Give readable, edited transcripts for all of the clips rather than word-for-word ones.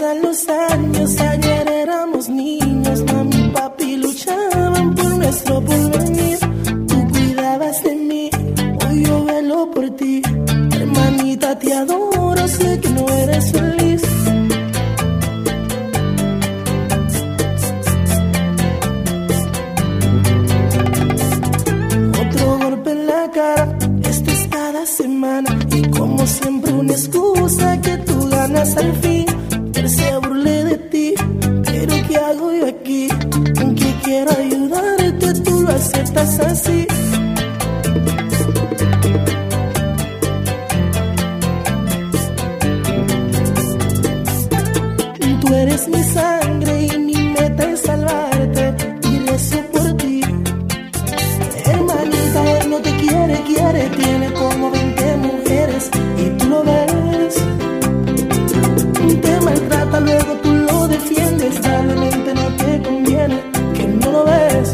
Pasan los años, ayer éramos niños, mami y papi luchaban por nuestro porvenir. Tú cuidabas de mí, hoy yo velo por ti. Hermanita, te adoro, sé que no eres feliz. Otro golpe en la cara, esto es cada semana. Y como siempre una excusa que tú ganas al fin. Él se burle de ti, pero ¿qué hago yo aquí? Aunque quiero ayudarte, tú lo aceptas así. Tú eres mi sangre y mi meta es salvarte, y rezo por ti. Hermanita, él no te quiere, tiene como 20 mujeres y tú lo ves. Te maltrata, luego tú lo defiendes, probablemente no te conviene, que no lo ves.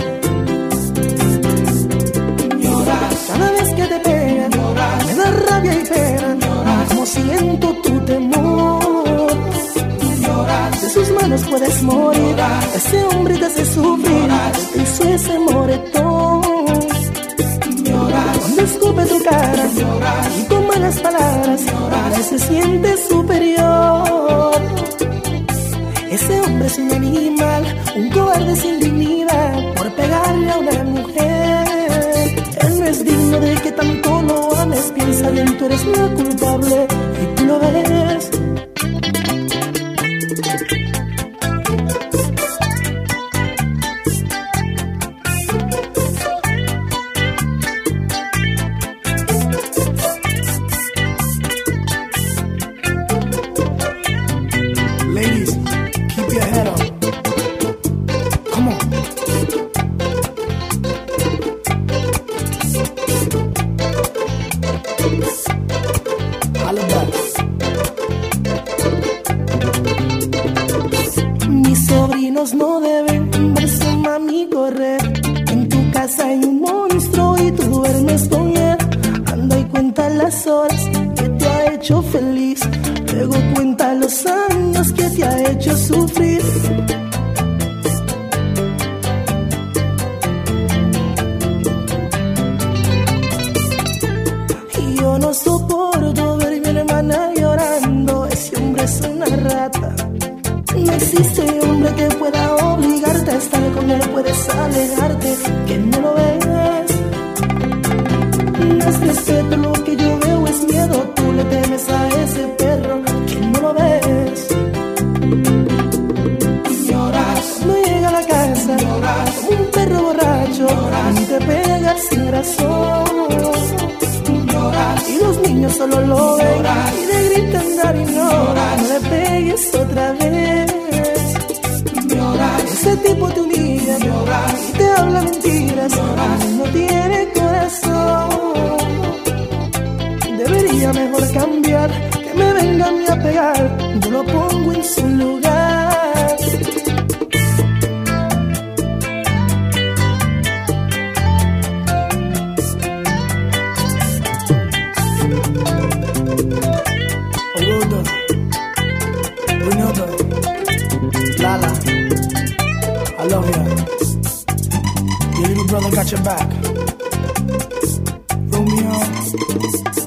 Lloras cada vez que te pegan, lloras, me da rabia y pena, lloras, como siento tu temor. Lloras, de sus manos puedes morir, lloras, ese hombre te hace sufrir, lloras, te hizo ese moretón. Lloras, cuando escupe tu cara, lloras, y con malas palabras, lloras, se siente superior. Ese hombre es un animal, un cobarde sin dignidad, por pegarle a una mujer. Él no es digno de que tanto lo ames, piensa bien, tú eres la culpable y tú lo ves. Ladies, keep your head up. Come on. Holla back. Mis sobrinos no deben verse, mami, correr. En tu casa hay un monstruo y tú duermes con él. Anda y cuenta las horas que te ha hecho feliz. Luego cuenta los años que te ha hecho sufrir. Y yo no soporto ver a mi hermana llorando. Ese hombre es una rata. No existe hombre que pueda obligarte a estar con él. Puedes alejarte, que no lo ves. No es respeto, lo que yo veo es miedo. Tú le temes a ese perro, que no lo ves. Lloras, no llega a la casa, lloras, como un perro borracho, lloras, y te pegas sin razón. Lloras, y los niños solo lo ven, lloras, y le gritan Dari, no, lloras, no le pegues otra vez. Lloras, ese tipo te humilla, lloras, y te habla mentiras, lloras, no tiene corazón. Debería mejor cambiar, que me venga a mí a pegar, yo lo pongo en su lugar. Ogudo, Buñoto, Lala, I love ya. Your little brother got your back. Romeo.